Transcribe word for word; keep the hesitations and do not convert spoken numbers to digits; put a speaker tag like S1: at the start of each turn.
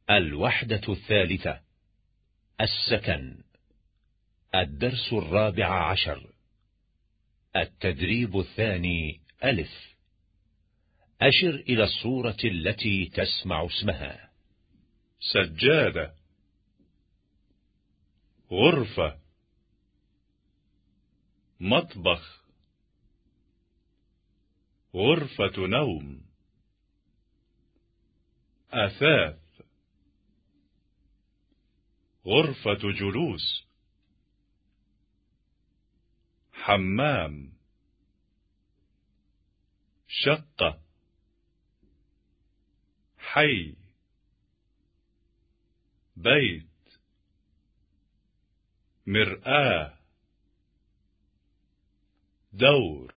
S1: الوحدة الثالثة. السكن. الدرس الرابع عشر. التدريب الثاني. ألف. أشر إلى الصورة التي تسمع اسمها.
S2: سجادة، غرفة، مطبخ، غرفة نوم، أثاث، غرفة جلوس، حمام، شقة، حي، بيت، مرآة، دور.